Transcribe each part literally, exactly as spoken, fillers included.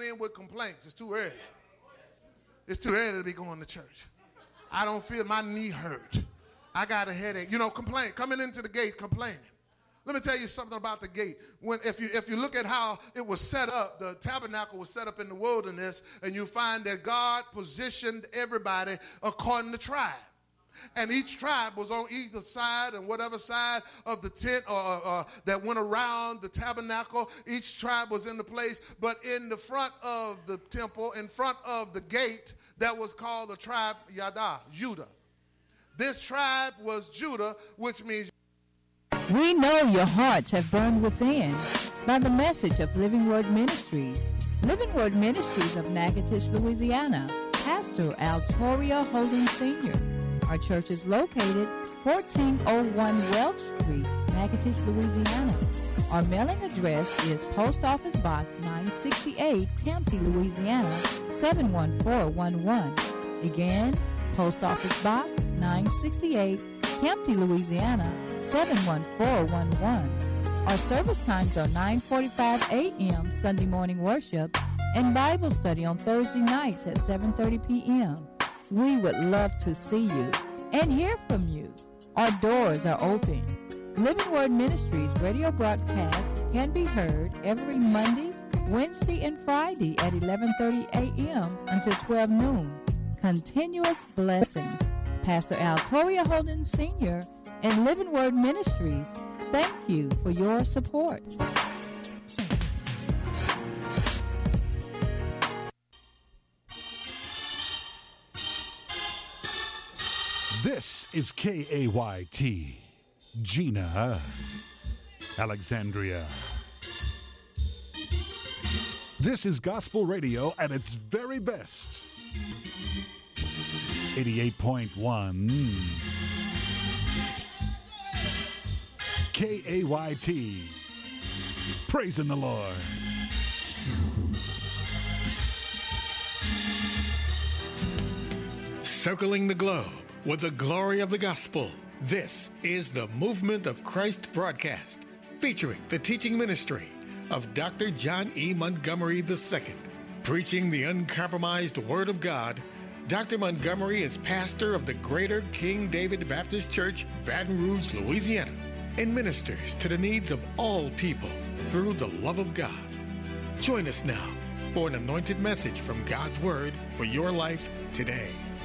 in with complaints. It's too early. It's too early to be going to church. I don't feel my knee hurt. I got a headache. You know, complain. Coming into the gate, complaining. Let me tell you something about the gate. When, if you if you look at how it was set up, the tabernacle was set up in the wilderness, and you find that God positioned everybody according to tribe. And each tribe was on either side and whatever side of the tent or, or, or that went around the tabernacle. Each tribe was in the place. But in the front of the temple, in front of the gate, that was called the tribe Yada, Judah. This tribe was Judah, which means we know your hearts have burned within by the message of Living Word Ministries. Living Word Ministries of Natchitoches, Louisiana. Pastor Altoria Holden Senior Our church is located fourteen oh one Welch Street, Natchitoches, Louisiana. Our mailing address is Post Office Box nine sixty-eight, Campty, Louisiana, seven one four one one. Again, Post Office Box nine sixty-eight, Campty, Louisiana, seven one four one one. Our service times are nine forty-five a.m. Sunday morning worship and Bible study on Thursday nights at seven thirty p.m. We would love to see you and hear from you. Our doors are open. Living Word Ministries radio broadcast can be heard every Monday, Wednesday, and Friday at eleven thirty a.m. until twelve noon. Continuous blessings. Pastor Altoria Holden Senior and Living Word Ministries, thank you for your support. This is K A Y T, Gina, Alexandria. This is gospel radio at its very best. eighty-eight point one K A Y T, praising the Lord. Circling the globe with the glory of the gospel. This is the Movement of Christ broadcast, featuring the teaching ministry of Doctor John E. Montgomery the Second. Preaching the uncompromised Word of God, Doctor Montgomery is pastor of the Greater King David Baptist Church, Baton Rouge, Louisiana, and ministers to the needs of all people through the love of God. Join us now for an anointed message from God's Word for your life today.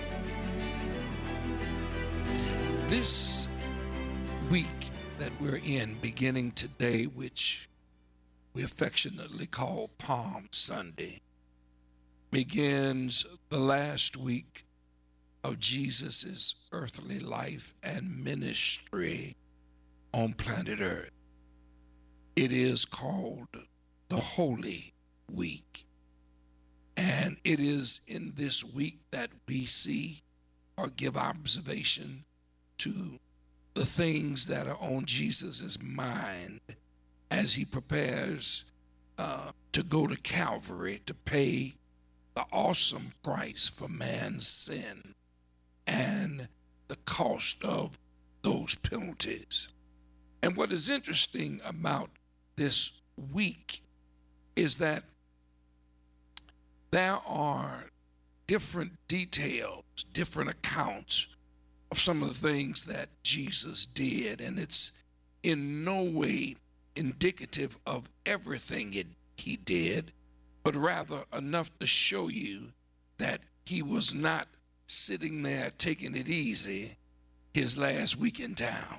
This week that we're in, beginning today, which we affectionately call Palm Sunday, begins the last week of Jesus' earthly life and ministry on planet Earth. It is called the Holy Week. And it is in this week that we see or give observation to the things that are on Jesus' mind as he prepares uh, to go to Calvary to pay the awesome price for man's sin and the cost of those penalties. And what is interesting about this week is that there are different details, different accounts of some of the things that Jesus did, and it's in no way indicative of everything it, he did, but rather enough to show you that he was not sitting there taking it easy his last week in town.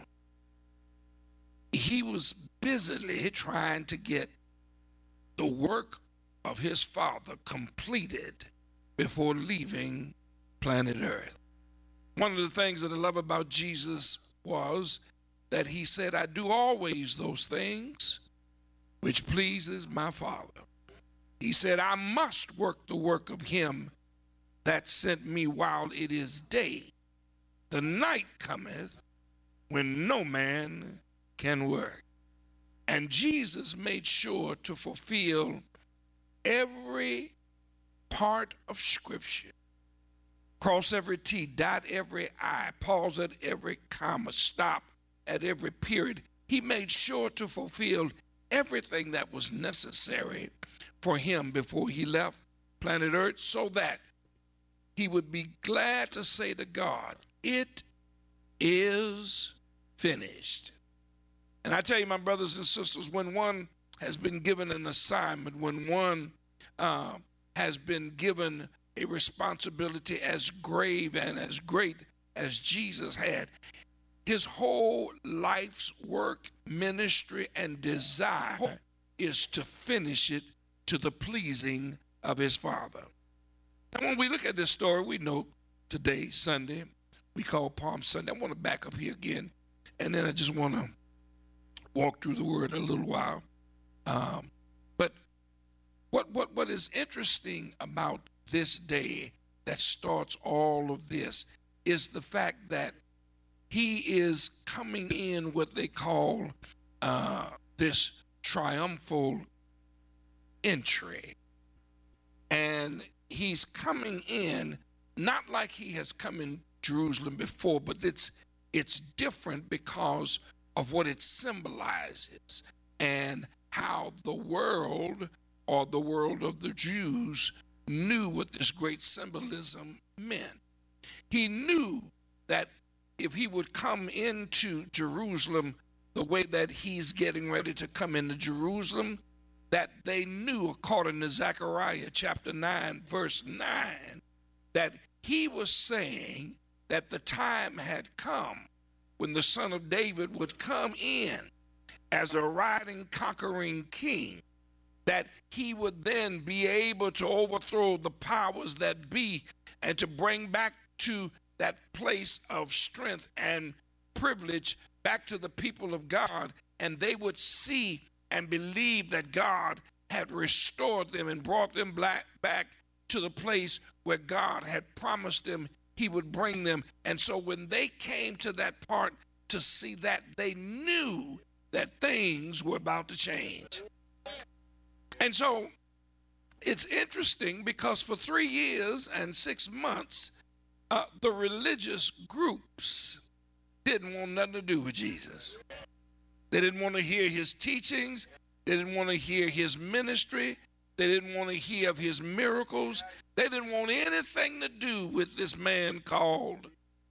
He was busily trying to get the work of his Father completed before leaving planet Earth. One of the things that I love about Jesus was that he said, I do always those things which pleases my Father. He said, I must work the work of him that sent me while it is day. The night cometh when no man can work. And Jesus made sure to fulfill every part of Scripture. Cross every T, dot every I, pause at every comma, stop at every period. He made sure to fulfill everything that was necessary for him before he left planet Earth, so that he would be glad to say to God, it is finished. And I tell you, my brothers and sisters, when one has been given an assignment, when one uh, has been given a responsibility as grave and as great as Jesus had, his whole life's work, ministry, and desire is to finish it to the pleasing of his Father. And when we look at this story, we know today, Sunday, we call Palm Sunday. I want to back up here again, and then I just want to walk through the word a little while. Um, but what what what is interesting about this day that starts all of this is the fact that he is coming in what they call uh, this triumphal entry. And he's coming in not like he has come in Jerusalem before, but it's it's different because of what it symbolizes and how the world, or the world of the Jews, knew what this great symbolism meant. He knew that if he would come into Jerusalem the way that he's getting ready to come into Jerusalem, that they knew, according to Zechariah chapter nine, verse nine, that he was saying that the time had come when the Son of David would come in as a riding, conquering king, that he would then be able to overthrow the powers that be and to bring back to that place of strength and privilege back to the people of God, and they would see and believe that God had restored them and brought them back, back to the place where God had promised them he would bring them. And so when they came to that part to see that, they knew that things were about to change. And so it's interesting because for three years and six months, uh, the religious groups didn't want nothing to do with Jesus. They didn't want to hear his teachings. They didn't want to hear his ministry. They didn't want to hear of his miracles. They didn't want anything to do with this man called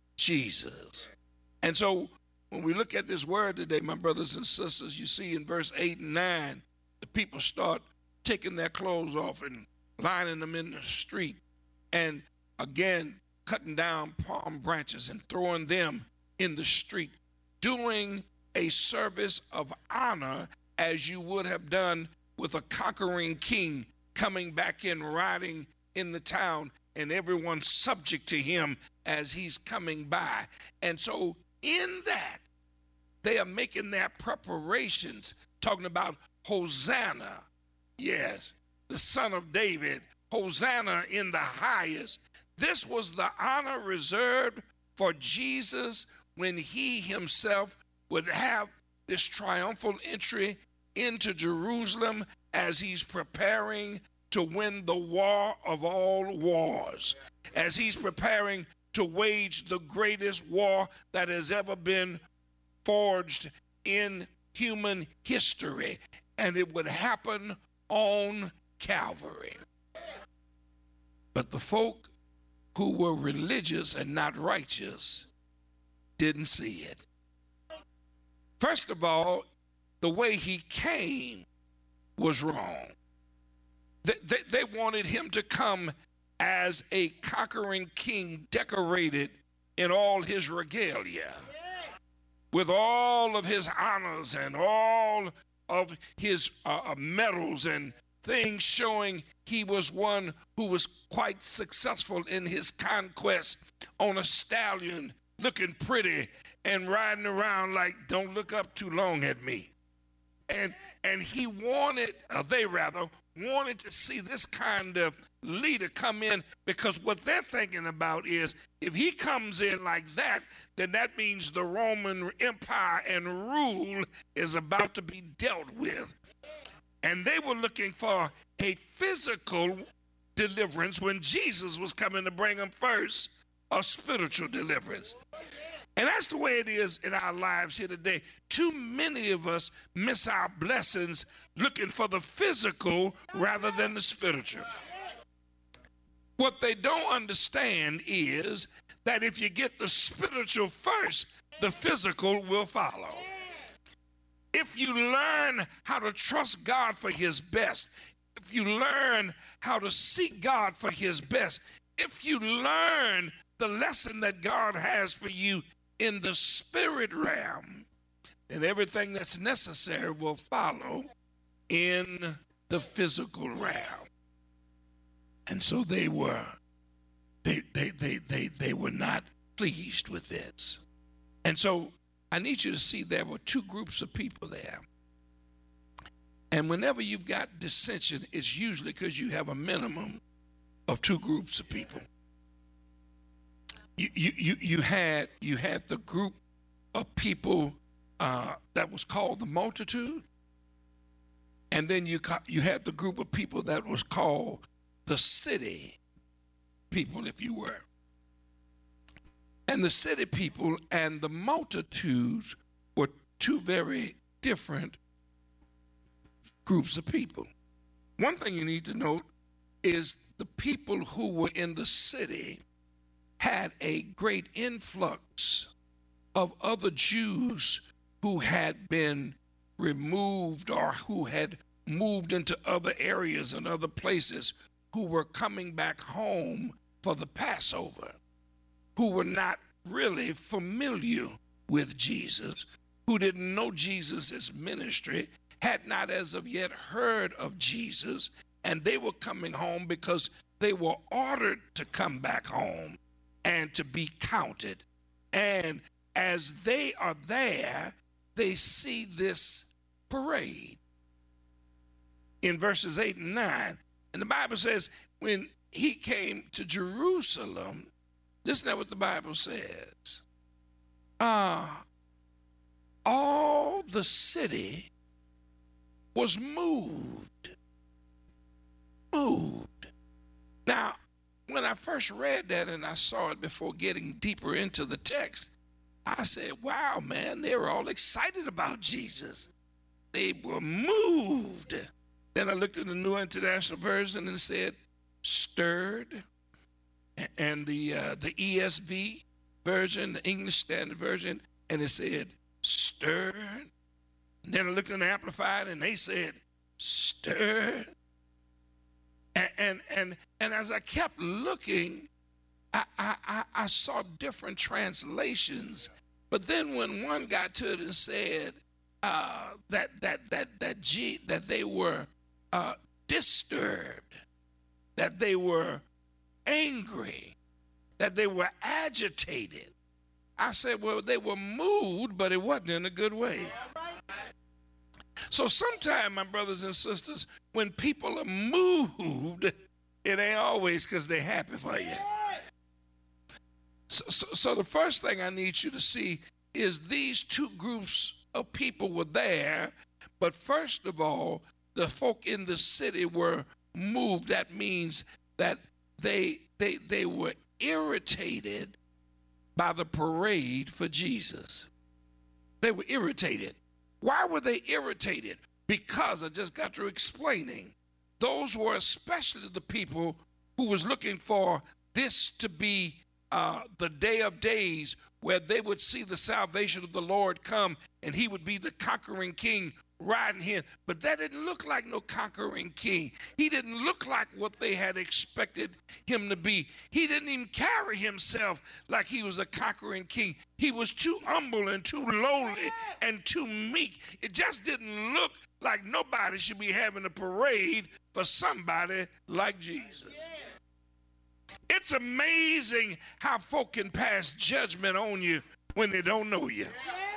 Jesus. And so when we look at this word today, my brothers and sisters, you see in verse eight and nine, the people start taking their clothes off and lining them in the street, and again cutting down palm branches and throwing them in the street, doing a service of honor as you would have done with a conquering king coming back in, riding in the town, and everyone subject to him as he's coming by. And so in that, they are making their preparations, talking about Hosanna, yes, the Son of David, Hosanna in the highest. This was the honor reserved for Jesus when he himself would have this triumphal entry into Jerusalem as he's preparing to win the war of all wars, as he's preparing to wage the greatest war that has ever been forged in human history, and it would happen on Calvary. But the folk who were religious and not righteous didn't see it. First of all, the way he came was wrong. They, they, they wanted him to come as a conquering king, decorated in all his regalia, with all of his honors and all of his uh, medals and things showing he was one who was quite successful in his conquest, on a stallion, looking pretty and riding around like, don't look up too long at me. And and he wanted, or they rather, wanted to see this kind of leader come in, because what they're thinking about is, if he comes in like that, then that means the Roman Empire and rule is about to be dealt with. And they were looking for a physical deliverance when Jesus was coming to bring them first a spiritual deliverance. And that's the way it is in our lives here today. Too many of us miss our blessings looking for the physical rather than the spiritual. What they don't understand is that if you get the spiritual first, the physical will follow. If you learn how to trust God for his best, if you learn how to seek God for his best, if you learn the lesson that God has for you in the spirit realm, then everything that's necessary will follow in the physical realm. And so they were, they, they, they, they, they were not pleased with this. And so I need you to see there were two groups of people there. And whenever you've got dissension, it's usually because you have a minimum of two groups of people. You, you, you, you, had, you had the group of people uh, that was called the multitude. And then you, you had the group of people that was called the city people, if you were. And the city people and the multitudes were two very different groups of people. One thing you need to note is the people who were in the city had a great influx of other Jews who had been removed or who had moved into other areas and other places, who were coming back home for the Passover, who were not really familiar with Jesus, who didn't know Jesus' ministry, had not as of yet heard of Jesus, and they were coming home because they were ordered to come back home and to be counted. And as they are there, they see this parade in verses eight and nine. And the Bible says, when he came to Jerusalem, listen to what the Bible says. Uh, all the city was moved. Moved. Now, when I first read that and I saw it before getting deeper into the text, I said, wow, man, they were all excited about Jesus. They were moved. Then I looked at the New International Version and it said, stirred. And the uh, the E S V version, the English Standard Version, and it said, stirred. And then I looked at the Amplified and they said, stirred. And, and, and, and as I kept looking, I, I, I saw different translations. But then when one got to it and said uh, that, that, that, that, G, that they were uh, disturbed, that they were angry, that they were agitated, I said, well, they were moved, but it wasn't in a good way. So sometimes, my brothers and sisters, when people are moved, it ain't always because they're happy for you. So, so, so the first thing I need you to see is these two groups of people were there, but first of all, the folk in the city were moved. That means that they they they were irritated by the parade for Jesus. They were irritated. Why were they irritated? Because I just got through explaining. Those were especially the people who was looking for this to be uh, the day of days where they would see the salvation of the Lord come and he would be the conquering king riding here. But that didn't look like no conquering king. He didn't look like what they had expected him to be. He didn't even carry himself like he was a conquering king. He was too humble and too lowly and too meek. It just didn't look like nobody should be having a parade for somebody like Jesus. It's amazing how folk can pass judgment on you when they don't know you.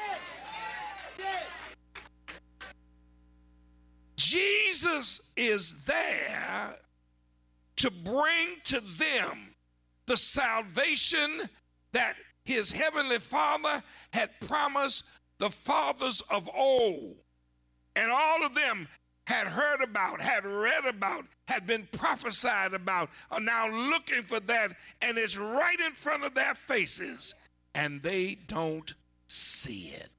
Jesus is there to bring to them the salvation that his heavenly Father had promised the fathers of old. And all of them had heard about, had read about, had been prophesied about, are now looking for that, and it's right in front of their faces. and they don't see it.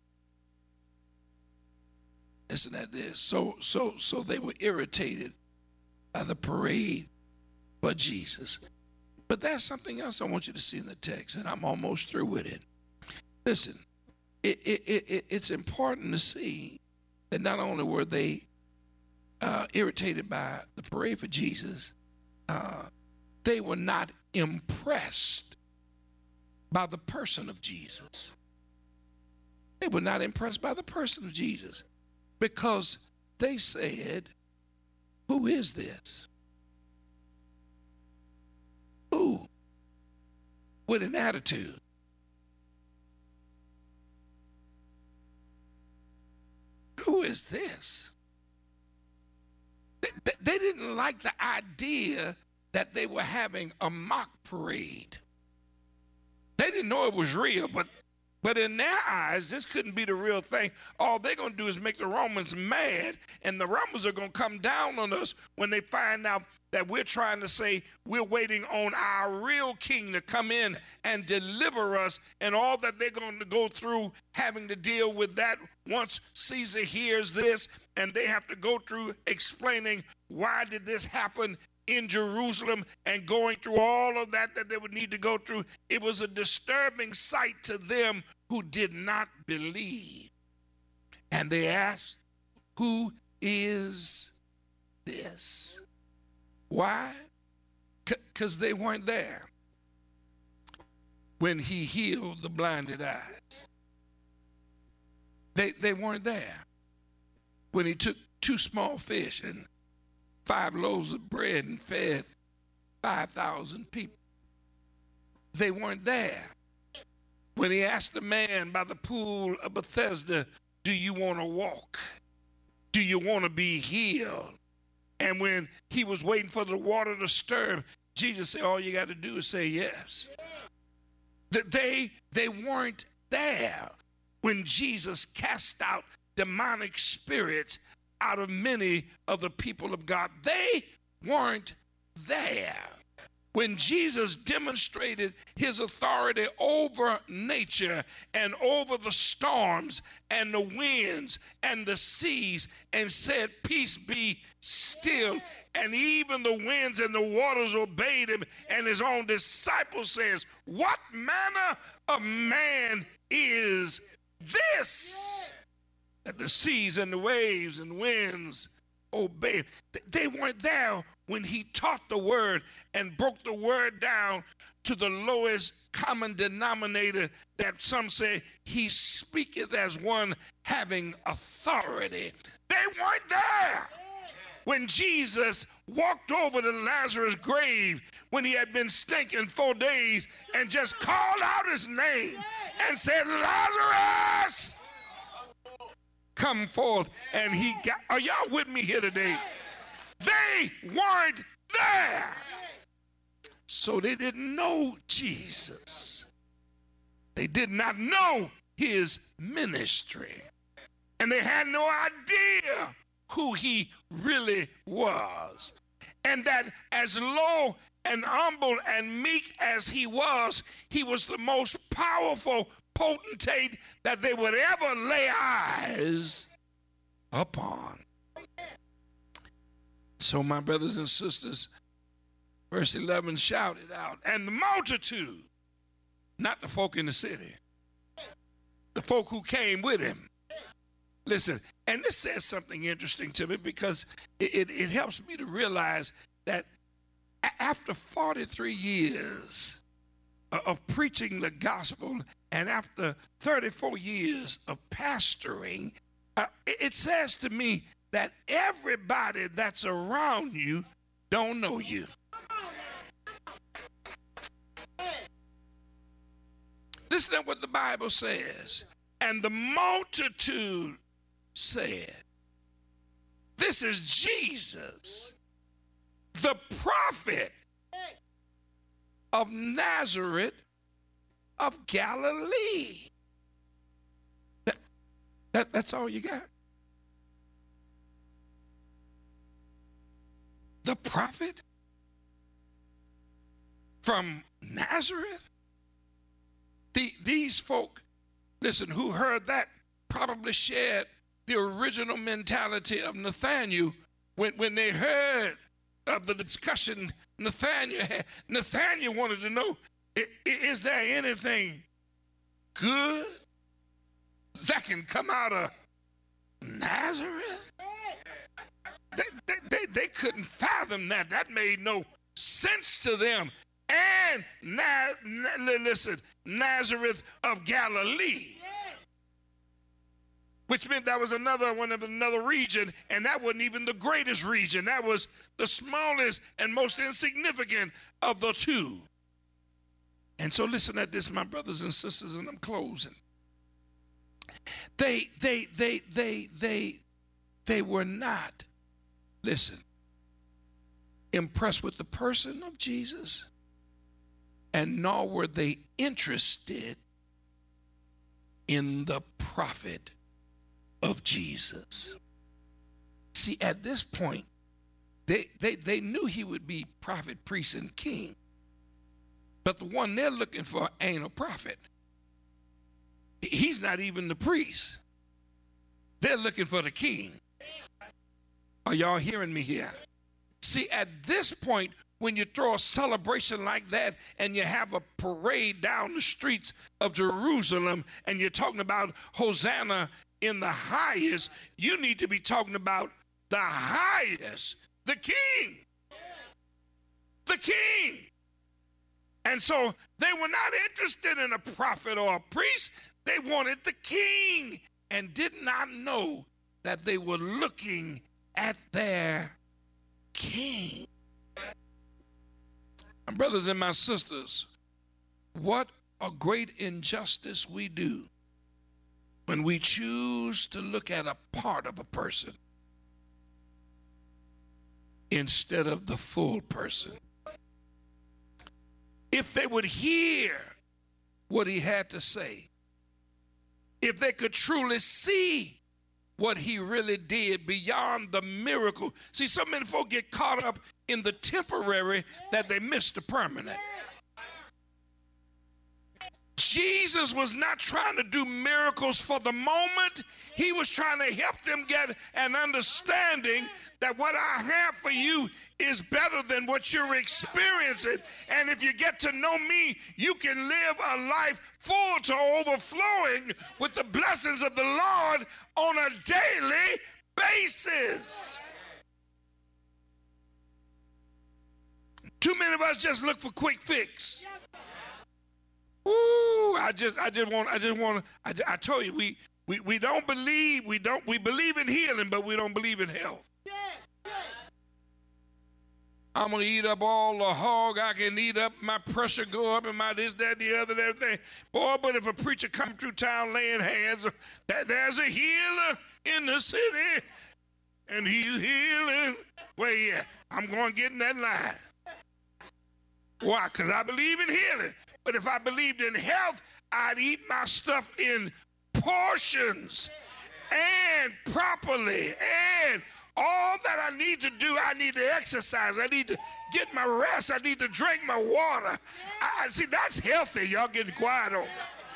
Listen at this. So, so, so they were irritated by the parade for Jesus. But there's something else I want you to see in the text, and I'm almost through with it. Listen, it, it, it, it's important to see that not only were they uh, irritated by the parade for Jesus, uh, they were not impressed by the person of Jesus. They were not impressed by the person of Jesus because they said, who is this? Who? With an attitude. Who is this? They, they, they didn't like the idea that they were having a mock parade. They didn't know it was real, but But in their eyes, this couldn't be the real thing. All they're going to do is make the Romans mad, and the Romans are going to come down on us when they find out that we're trying to say we're waiting on our real king to come in and deliver us, and all that they're going to go through having to deal with that once Caesar hears this, and they have to go through explaining why did this happen in Jerusalem and going through all of that that they would need to go through. It was a disturbing sight to them who did not believe. And they asked, who is this? Why? Because they weren't there when he healed the blinded eyes. They, they weren't there when he took two small fish and five loaves of bread and fed five thousand people. They weren't there when he asked the man by the pool of Bethesda, do you want to walk? Do you want to be healed? And when he was waiting for the water to stir, Jesus said, all you got to do is say yes. That they, they weren't there when Jesus cast out demonic spirits out of many of the people of God. They weren't there when Jesus demonstrated his authority over nature and over the storms and the winds and the seas and said, peace be still. And even the winds and the waters obeyed him. And his own disciple says, what manner of man is this? That the seas and the waves and winds obey. They weren't there when he taught the word and broke the word down to the lowest common denominator, that some say he speaketh as one having authority. They weren't there when Jesus walked over to Lazarus' grave when he had been stinking four days and just called out his name and said, Lazarus, come forth. And he got, are y'all with me here today? They weren't there. So they didn't know Jesus. They did not know his ministry. And they had no idea who he really was. And that as low and humble and meek as he was, he was the most powerful potentate that they would ever lay eyes upon. So my brothers and sisters, verse eleven shouted out, and the multitude, not the folk in the city, the folk who came with him. Listen, and this says something interesting to me because it, it, it helps me to realize that after forty-three years of preaching the gospel, and after thirty-four years of pastoring, uh, it says to me that everybody that's around you don't know you. Listen to what the Bible says. And the multitude said, this is Jesus, the prophet of Nazareth of Galilee. That, that, that's all you got? The prophet from Nazareth? The, these folk, listen, who heard that probably shared the original mentality of Nathaniel when, when they heard of the discussion Nathaniel had. Nathaniel wanted to know, is there anything good that can come out of Nazareth? They, they, they, they couldn't fathom that. That made no sense to them. And Na, Na, listen, Nazareth of Galilee, which meant that was another one of another region, and that wasn't even the greatest region. That was the smallest and most insignificant of the two. And so listen at this, my brothers and sisters, and I'm closing. They, they, they, they, they, they were not, listen, impressed with the person of Jesus, and nor were they interested in the prophet of Jesus. See, at this point, they, they, they knew he would be prophet, priest, and king. But the one they're looking for ain't a prophet. He's not even the priest. They're looking for the king. Are y'all hearing me here? See, at this point, when you throw a celebration like that and you have a parade down the streets of Jerusalem and you're talking about Hosanna in the highest, you need to be talking about the highest, the king. The king. And so they were not interested in a prophet or a priest. They wanted the king and did not know that they were looking at their king. My brothers and my sisters, what a great injustice we do when we choose to look at a part of a person instead of the full person. If they would hear what he had to say, if they could truly see what he really did beyond the miracle. See, so many folk get caught up in the temporary that they miss the permanent. Jesus was not trying to do miracles for the moment. He was trying to help them get an understanding that what I have for you is better than what you're experiencing. And if you get to know me, you can live a life full to overflowing with the blessings of the Lord on a daily basis. Too many of us just look for quick fix. Ooh, I just, I just want, I just want, I, I told you, we, we, we don't believe, we don't, we believe in healing, but we don't believe in health. I'm gonna eat up all the hog I can eat up, my pressure go up, and my this, that, the other, and everything. Boy, but if a preacher come through town laying hands, that there's a healer in the city, and he's healing. Well, yeah, I'm going to get in that line. Why? Because I believe in healing. But if I believed in health, I'd eat my stuff in portions and properly. And all that I need to do, I need to exercise. I need to get my rest. I need to drink my water. I, I see, that's healthy. Y'all getting quiet on.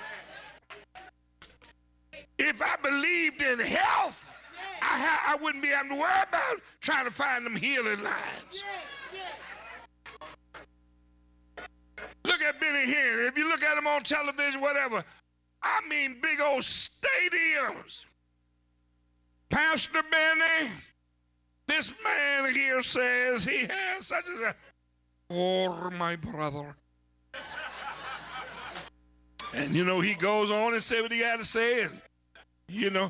If I believed in health, I, ha- I wouldn't be having to worry about trying to find them healing lines. Look at Benny Hinn. If you look at him on television, whatever, I mean big old stadiums. Pastor Benny, this man here says he has such as a, oh, my brother. And, you know, he goes on and say what he got to say, and, you know,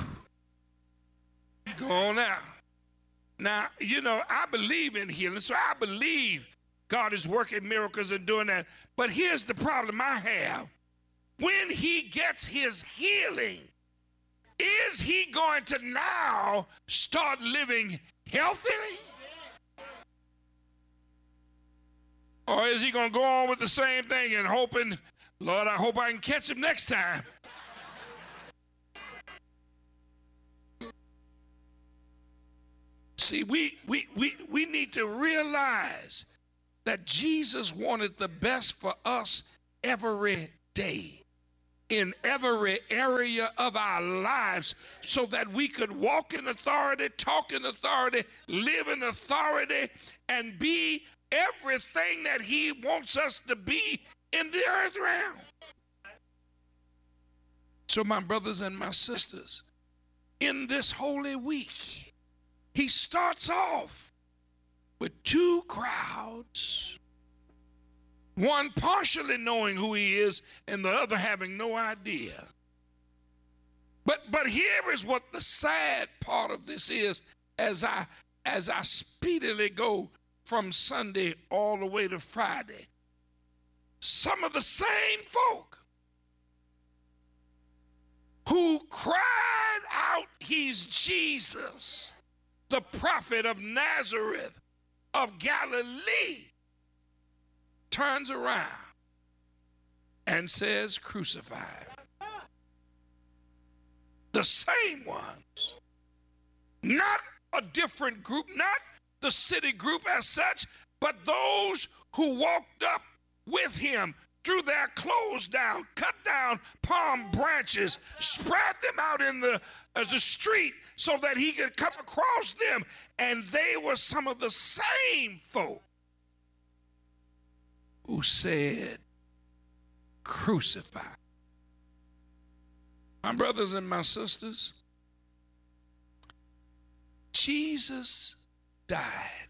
go on now. Now, you know, I believe in healing, so I believe God is working miracles and doing that. But here's the problem I have. When he gets his healing, is he going to now start living healthily? Or is he going to go on with the same thing and hoping, Lord, I hope I can catch him next time? See, we, we, we, we need to realize that Jesus wanted the best for us every day. in every area of our lives so that we could walk in authority, talk in authority, live in authority, and be everything that he wants us to be in the earth realm. So my brothers and my sisters, in this holy week, he starts off with two crowds, one partially knowing who he is and the other having no idea. But but here is what the sad part of this is as I as I speedily go from Sunday all the way to Friday. Some of the same folk who cried out, he's Jesus, the prophet of Nazareth of Galilee, turns around and says, crucify him. The same ones, not a different group, not the city group as such, but those who walked up with him, threw their clothes down, cut down palm branches, spread them out in the, uh, the street so that he could come across them. And they were some of the same folk who said, crucify. My brothers and my sisters, Jesus died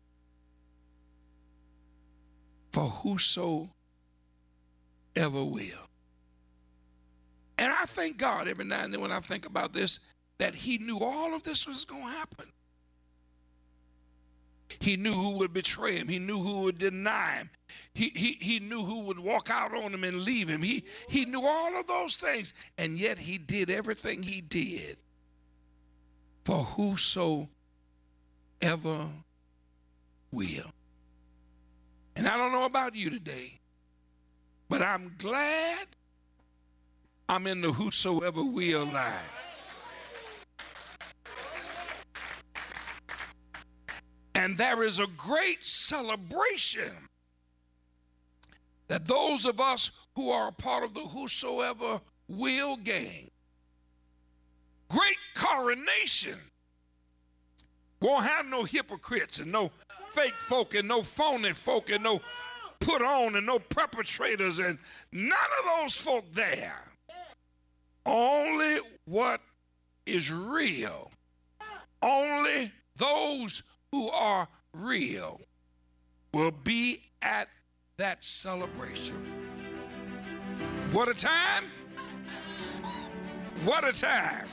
for whoso ever will. And I thank God every now and then when I think about this, that he knew all of this was going to happen. He knew who would betray him. He knew who would deny him. He, he, he knew who would walk out on him and leave him. He, he knew all of those things. And yet he did everything he did for whoso ever will. And I don't know about you today, but I'm glad I'm in the whosoever will line. And there is a great celebration that those of us who are a part of the whosoever will gang, great coronation, won't have no hypocrites and no fake folk and no phony folk and no put on and no perpetrators and none of those folk there. Only what is real. Only those who are real will be at that celebration. What a time. What a time.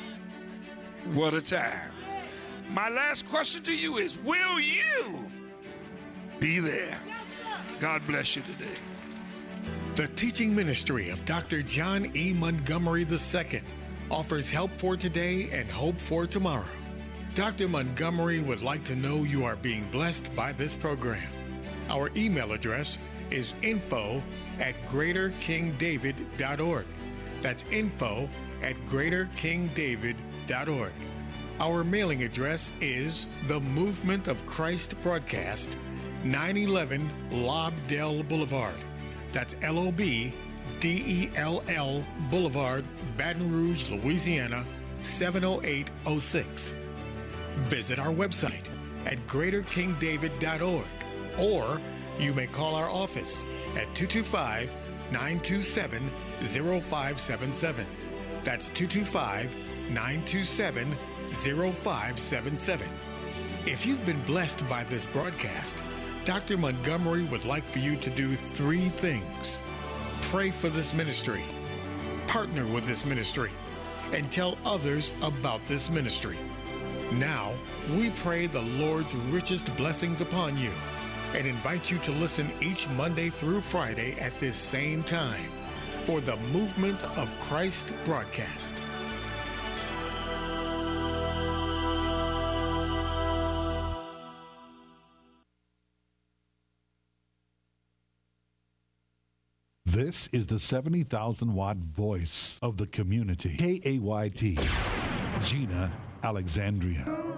What a time. My last question to you is, will you be there? God bless you today. The teaching ministry of Doctor John E. Montgomery the Second offers help for today and hope for tomorrow. Doctor Montgomery would like to know you are being blessed by this program. Our email address is info at greater king david dot org. That's info at greater king david dot org. Our mailing address is The Movement of Christ Broadcast, nine eleven Lobdell Boulevard. That's L O B D E L L Boulevard, Baton Rouge, Louisiana, seven oh eight oh six. Visit our website at greater king david dot org, or you may call our office at two two five, nine two seven, zero five seven seven. That's two two five, nine two seven, zero five seven seven. If you've been blessed by this broadcast, Doctor Montgomery would like for you to do three things. Pray for this ministry, partner with this ministry, and tell others about this ministry. Now, we pray the Lord's richest blessings upon you and invite you to listen each Monday through Friday at this same time for the Movement of Christ broadcast. This is the seventy thousand watt voice of the community. K A Y T, Gina Alexandria.